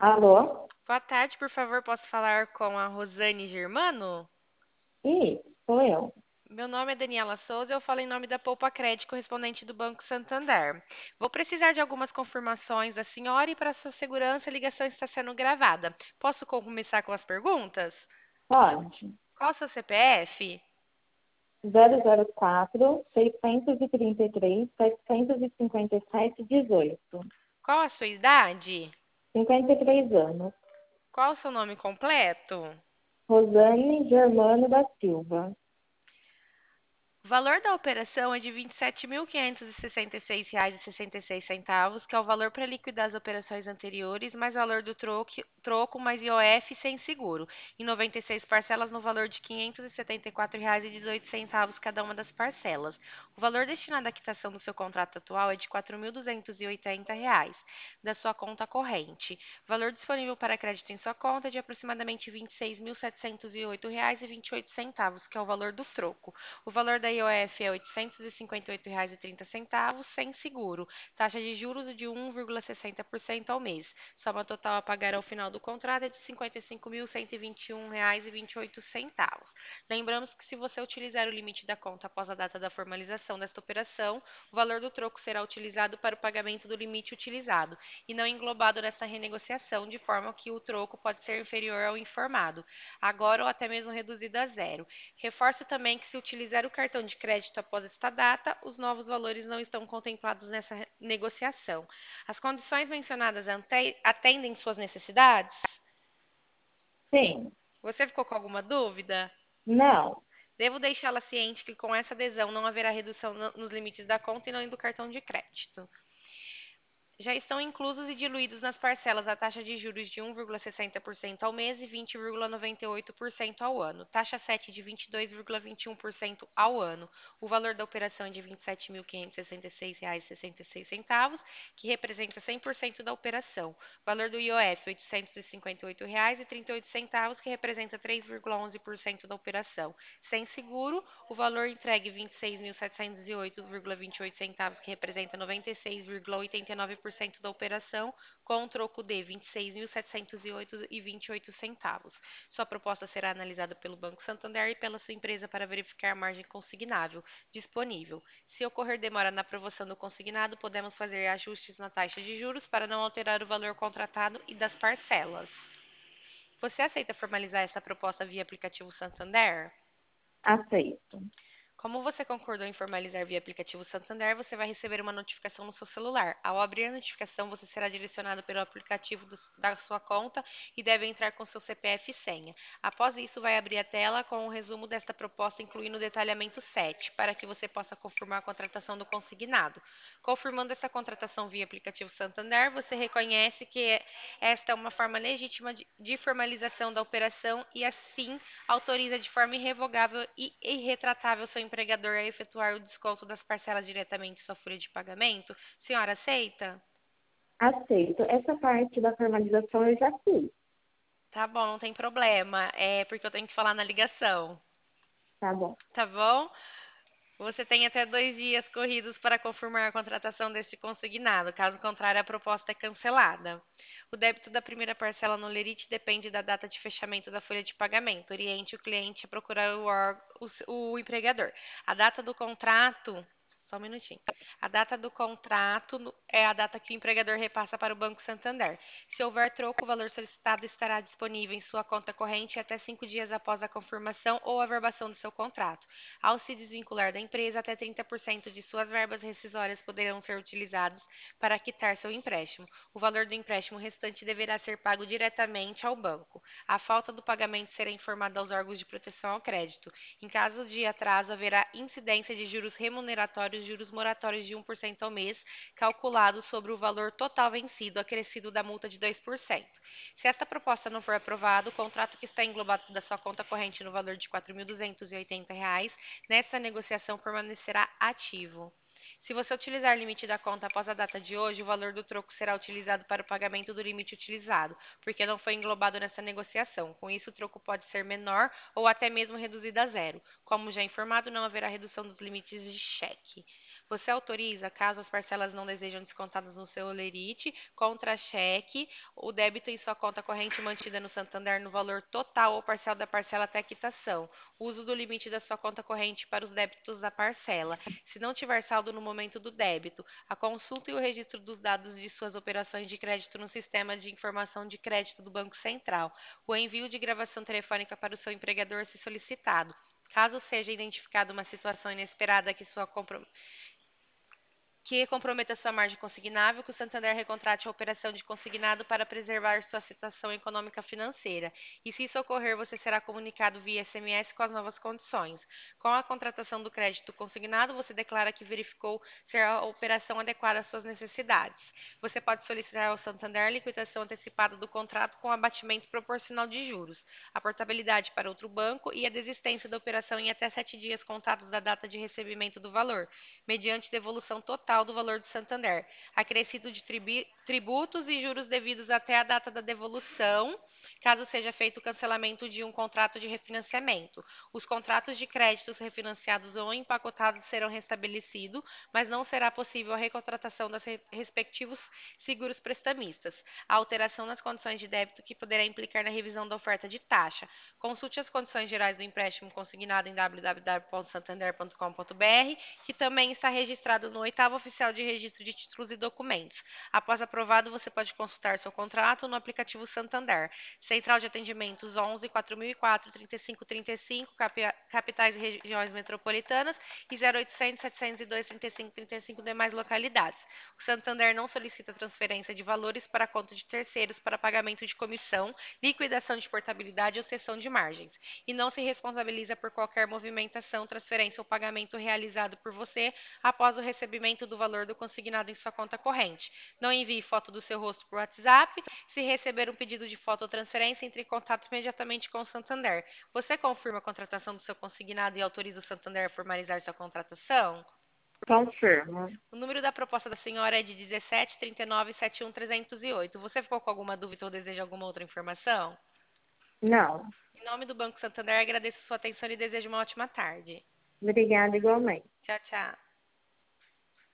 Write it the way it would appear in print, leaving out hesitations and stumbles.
Alô? Boa tarde, por favor, posso falar com a Rosane Germano? Sou eu. Meu nome é Daniela Souza, eu falo em nome da Poupa Crédito, correspondente do Banco Santander. Vou precisar de algumas confirmações da senhora e para sua segurança a ligação está sendo gravada. Posso começar com as perguntas? Pode. Qual o seu CPF? 004-633-757-18. Qual a sua idade? 53 anos. Qual o seu nome completo? Rosane Germano da Silva. O valor da operação é de R$ 27.566,66, que é o valor para liquidar as operações anteriores, mais valor do troco mais IOF sem seguro, em 96 parcelas no valor de R$ 574,18 cada uma das parcelas. O valor destinado à quitação do seu contrato atual é de R$ 4.280 da sua conta corrente. O valor disponível para crédito em sua conta é de aproximadamente R$ 26.708,28, que é o valor do troco. O valor da IOF é R$ 858,30, sem seguro. Taxa de juros de 1,60% ao mês. Soma total a pagar ao final do contrato é de R$ 55.121,28. Lembramos que se você utilizar o limite da conta após a data da formalização desta operação, o valor do troco será utilizado para o pagamento do limite utilizado e não englobado nesta renegociação, de forma que o troco pode ser inferior ao informado, agora ou até mesmo reduzido a zero. Reforço também que, se utilizar o cartão de crédito após esta data, os novos valores não estão contemplados nessa negociação. As condições mencionadas atendem suas necessidades? Sim. Você ficou com alguma dúvida? Não. Devo deixá-la ciente que, com essa adesão, não haverá redução nos limites da conta e nem do cartão de crédito. Já estão inclusos e diluídos nas parcelas a taxa de juros de 1,60% ao mês e 20,98% ao ano, taxa 7 de 22,21% ao ano. O valor da operação é de R$ 27.566,66, que representa 100% da operação. O valor do IOF, R$ 858,38, que representa 3,11% da operação. Sem seguro, o valor entregue R$ 26.708,28, que representa 96,89% da operação, com um troco de R$ 26.708,28. Sua proposta será analisada pelo Banco Santander e pela sua empresa para verificar a margem consignável disponível. Se ocorrer demora na aprovação do consignado, podemos fazer ajustes na taxa de juros para não alterar o valor contratado e das parcelas. Você aceita formalizar essa proposta via aplicativo Santander? Aceito. Como você concordou em formalizar via aplicativo Santander, você vai receber uma notificação no seu celular. Ao abrir a notificação, você será direcionado pelo aplicativo da sua conta e deve entrar com seu CPF e senha. Após isso, vai abrir a tela com o resumo desta proposta, incluindo o detalhamento 7, para que você possa confirmar a contratação do consignado. Confirmando essa contratação via aplicativo Santander, você reconhece que esta é uma forma legítima de formalização da operação e, assim, autoriza de forma irrevogável e irretratável seu empregador a efetuar o desconto das parcelas diretamente em sua folha de pagamento. Senhora, aceita? Aceito. Essa parte da formalização eu já fiz. Tá bom, não tem problema. É porque eu tenho que falar na ligação. Tá bom. Tá bom? Você tem até 2 dias corridos para confirmar a contratação deste consignado. Caso contrário, a proposta é cancelada. O débito da primeira parcela no Lerite depende da data de fechamento da folha de pagamento. Oriente o cliente a procurar o empregador. A data do contrato. Só um minutinho. A data do contrato é a data que o empregador repassa para o Banco Santander. Se houver troco, o valor solicitado estará disponível em sua conta corrente até 5 dias após a confirmação ou averbação do seu contrato. Ao se desvincular da empresa, até 30% de suas verbas rescisórias poderão ser utilizados para quitar seu empréstimo. O valor do empréstimo restante deverá ser pago diretamente ao banco. A falta do pagamento será informada aos órgãos de proteção ao crédito. Em caso de atraso, haverá incidência de juros remuneratórios, juros moratórios de 1% ao mês, calculados sobre o valor total vencido, acrescido da multa de 2%. Se esta proposta não for aprovada, o contrato que está englobado da sua conta corrente no valor de R$ 4.280 nessa negociação permanecerá ativo. Se você utilizar o limite da conta após a data de hoje, o valor do troco será utilizado para o pagamento do limite utilizado, porque não foi englobado nessa negociação. Com isso, o troco pode ser menor ou até mesmo reduzido a zero. Como já informado, não haverá redução dos limites de cheque. Você autoriza, caso as parcelas não desejam descontadas no seu Lerite, contra-cheque, o débito em sua conta corrente mantida no Santander no valor total ou parcial da parcela até a quitação. Uso do limite da sua conta corrente para os débitos da parcela. Se não tiver saldo no momento do débito, a consulta e o registro dos dados de suas operações de crédito no sistema de informação de crédito do Banco Central. O envio de gravação telefônica para o seu empregador se solicitado. Caso seja identificada uma situação inesperada que comprometa sua margem consignável, que o Santander recontrate a operação de consignado para preservar sua situação econômica financeira. E se isso ocorrer, você será comunicado via SMS com as novas condições. Com a contratação do crédito consignado, você declara que verificou ser a operação adequada às suas necessidades. Você pode solicitar ao Santander liquidação antecipada do contrato com abatimento proporcional de juros, a portabilidade para outro banco e a desistência da operação em até 7 dias contados da data de recebimento do valor, mediante devolução total do valor do Santander, acrescido de tributos e juros devidos até a data da devolução, caso seja feito o cancelamento de um contrato de refinanciamento. Os contratos de créditos refinanciados ou empacotados serão restabelecidos, mas não será possível a recontratação dos respectivos seguros prestamistas. A alteração nas condições de débito que poderá implicar na revisão da oferta de taxa. Consulte as condições gerais do empréstimo consignado em www.santander.com.br, que também está registrado no oitavo oficial de registro de títulos e documentos. Após aprovado, você pode consultar seu contrato no aplicativo Santander. Central de atendimentos 11 4004 3535, capitais e regiões metropolitanas, e 0800 702 3535 demais localidades. O Santander não solicita transferência de valores para conta de terceiros para pagamento de comissão, liquidação de portabilidade ou cessão de margens, e não se responsabiliza por qualquer movimentação, transferência ou pagamento realizado por você após o recebimento do valor do consignado em sua conta corrente. Não envie foto do seu rosto por WhatsApp. Se receber um pedido de foto ou transferência, entre em contato imediatamente com o Santander. Você confirma a contratação do seu consignado e autoriza o Santander a formalizar sua contratação? Confirmo. O número da proposta da senhora é de 17 39 71 308. Você ficou com alguma dúvida ou deseja alguma outra informação? Não. Em nome do Banco Santander, agradeço sua atenção e desejo uma ótima tarde. Obrigada igualmente. Tchau, tchau.